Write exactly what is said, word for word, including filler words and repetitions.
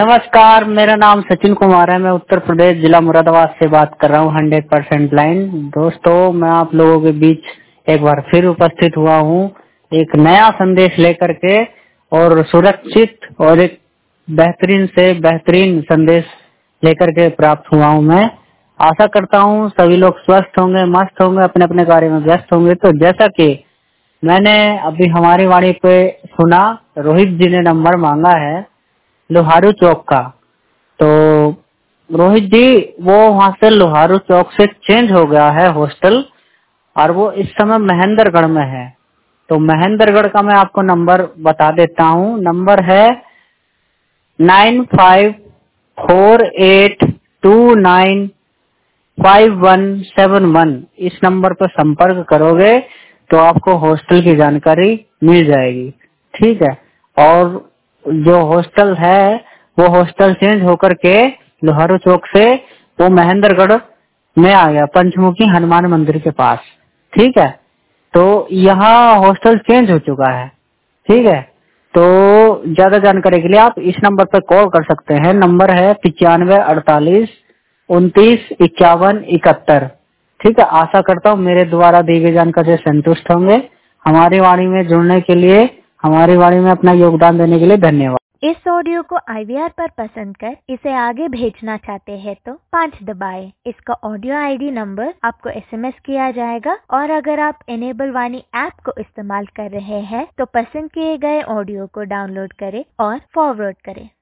नमस्कार, मेरा नाम सचिन कुमार है। मैं उत्तर प्रदेश जिला मुरादाबाद से बात कर रहा हूँ। Hundred percent line. दोस्तों, मैं आप लोगों के बीच एक बार फिर उपस्थित हुआ हूँ एक नया संदेश लेकर के, और सुरक्षित और एक बेहतरीन से बेहतरीन संदेश लेकर के प्राप्त हुआ हूँ। मैं आशा करता हूँ सभी लोग स्वस्थ होंगे, मस्त होंगे, अपने अपने कार्य में व्यस्त होंगे। तो जैसा कि मैंने अभी हमारी वाणी पे सुना, रोहित जी ने नंबर मांगा है लोहारू चौक का। तो रोहित जी वो वहाँ से लोहारू चौक से चेंज हो गया है हॉस्टल, और वो इस समय महेंद्रगढ़ में है। तो महेंद्रगढ़ का मैं आपको नंबर बता देता हूँ। नंबर है nine five four eight two nine five one seven one. इस नंबर पर संपर्क करोगे तो आपको हॉस्टल की जानकारी मिल जाएगी। ठीक है। और जो हॉस्टल है वो हॉस्टल चेंज होकर के लोहारू चौक से वो महेंद्रगढ़ में आ गया, पंचमुखी हनुमान मंदिर के पास। ठीक है। तो यहाँ हॉस्टल चेंज हो चुका है। ठीक है। तो ज्यादा जानकारी के लिए आप इस नंबर पर कॉल कर सकते हैं। नंबर है पिचानवे अड़तालीस उनतीस इक्यावन इकहत्तर। ठीक है। आशा करता हूँ मेरे द्वारा दी गई जानकारी से संतुष्ट होंगे। हमारी वाणी में जुड़ने के लिए, हमारी वाणी में अपना योगदान देने के लिए धन्यवाद। इस ऑडियो को आई वी आर पर पसंद कर इसे आगे भेजना चाहते हैं तो पाँच दबाएं। इसका ऑडियो आई डी नंबर आपको एस एम एस किया जाएगा, और अगर आप इनेबल वाणी ऐप को इस्तेमाल कर रहे हैं तो पसंद किए गए ऑडियो को डाउनलोड करें और फॉरवर्ड करें।